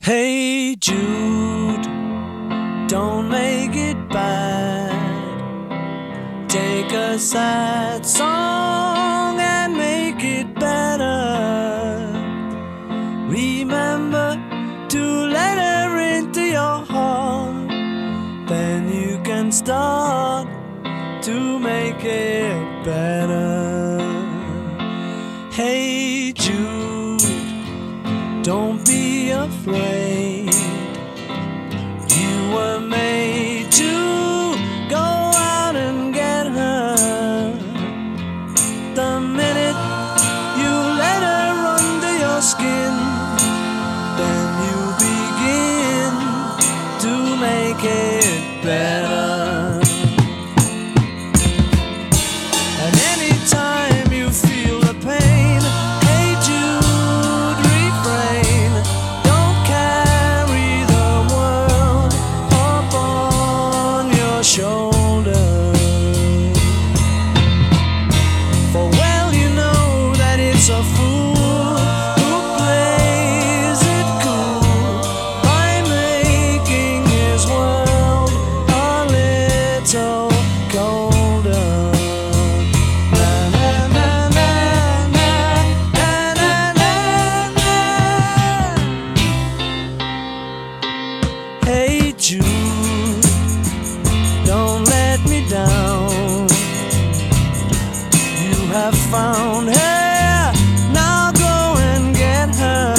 Hey Jude, don't make it bad. Take a sad song and make it better. Remember to let her into your heart. Then you can start to make it better. Hey Jude, don't be afraid. You were made to go out and get her. The minute you let her under your skin, then you begin to make it better. And anytime you feel the pain, hey Jude, refrain. Don't carry the world up on your shoulder. For well you know that it's a fool who plays it cool by making his world a little colder. Hey Jude, don't let me down. You have found her, now go and get her.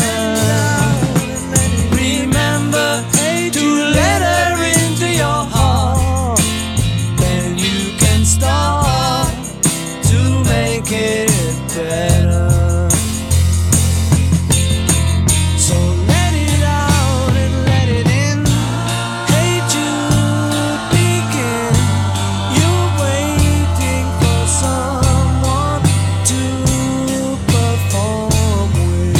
Remember to let her into your heart. Then you can start to make it better. So let it out and let it in. Hey Jude, begin. You're waiting for someone to perform with.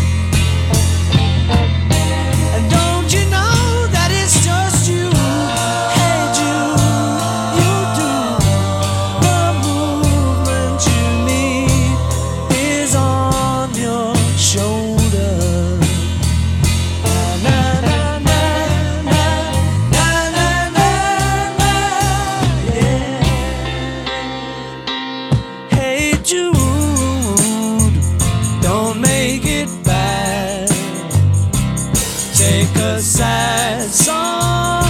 And don't you know that it's just you? Hey Jude, you do. The movement you need is on your shoulder. Na na na na na na na na, yeah. Hey Jude, don't make it bad. Take a sad song